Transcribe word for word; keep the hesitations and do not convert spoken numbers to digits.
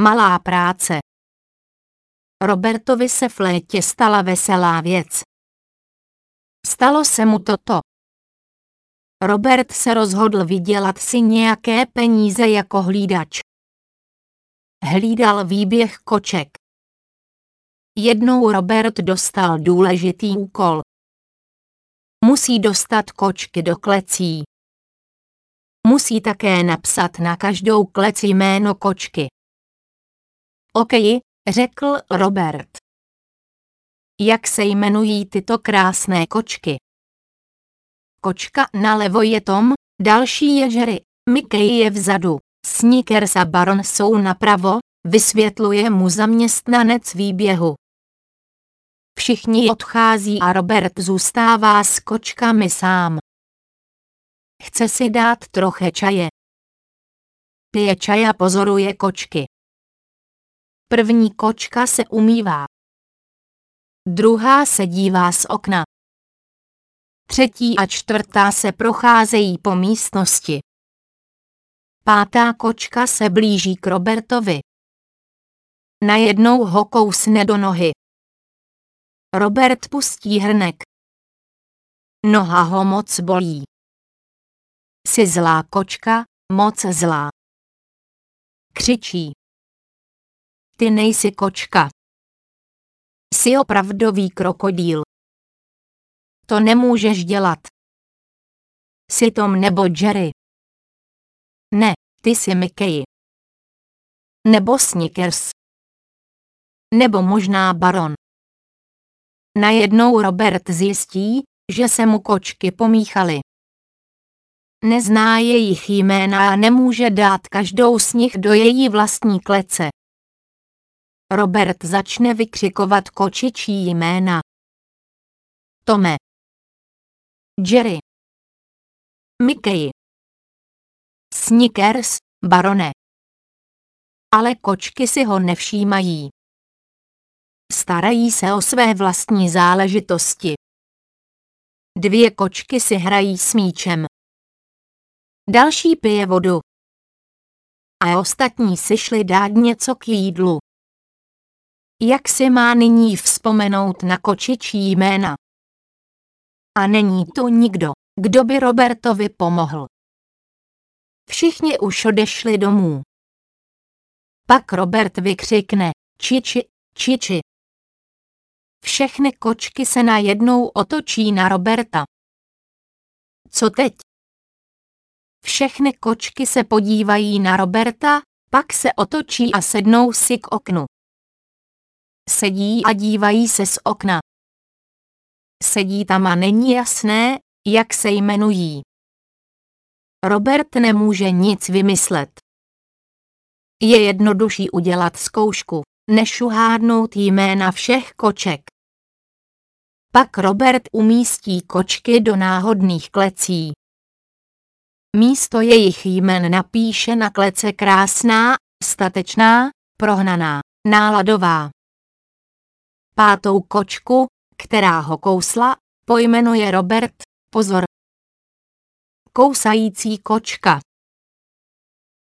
malá práce. Robertovi se v létě stala veselá věc. Stalo se mu toto. Robert se rozhodl vydělat si nějaké peníze jako hlídač. Hlídal výběh koček. Jednou Robert dostal důležitý úkol. Musí dostat kočky do klecí. Musí také napsat na každou klec jméno kočky. OK, řekl Robert. Jak se jmenují tyto krásné kočky? Kočka nalevo je Tom, další je Jerry, Mickey je vzadu, Snickers a Baron jsou napravo, vysvětluje mu zaměstnanec výběhu. Všichni odchází a Robert zůstává s kočkami sám. Chce si dát trochu čaje. Pije čaj a pozoruje kočky. První kočka se umývá. Druhá se dívá z okna. Třetí a čtvrtá se procházejí po místnosti. Pátá kočka se blíží k Robertovi. Najednou ho kousne do nohy. Robert pustí hrnek. Noha ho moc bolí. Jsi zlá kočka, moc zlá. Křičí. Ty nejsi kočka. Jsi opravdový krokodýl. To nemůžeš dělat. Jsi Tom nebo Jerry. Ne, ty jsi Mickey. Nebo Snickers. Nebo možná Baron. Najednou Robert zjistí, že se mu kočky pomíchaly. Nezná jejich jména a nemůže dát každou z nich do její vlastní klece. Robert začne vykřikovat kočičí jména. Tome. Jerry. Mickey. Snickers, Barone. Ale kočky si ho nevšímají. Starají se o své vlastní záležitosti. Dvě kočky si hrají s míčem. Další pije vodu. A ostatní si šli dát něco k jídlu. Jak si má nyní vzpomenout na kočičí jména? A není tu nikdo, kdo by Robertovi pomohl. Všichni už odešli domů. Pak Robert vykřikne, čiči, čiči. Všechny kočky se najednou otočí na Roberta. Co teď? Všechny kočky se podívají na Roberta, pak se otočí a sednou si k oknu. Sedí a dívají se z okna. Sedí tam a není jasné, jak se jmenují. Robert nemůže nic vymyslet. Je jednodušší udělat zkoušku, než uhádnout jména všech koček. Pak Robert umístí kočky do náhodných klecí. Místo jejich jmen napíše na klece krásná, statečná, prohnaná, náladová. Pátou kočku, která ho kousla, pojmenuje Robert, pozor. Kousající kočka.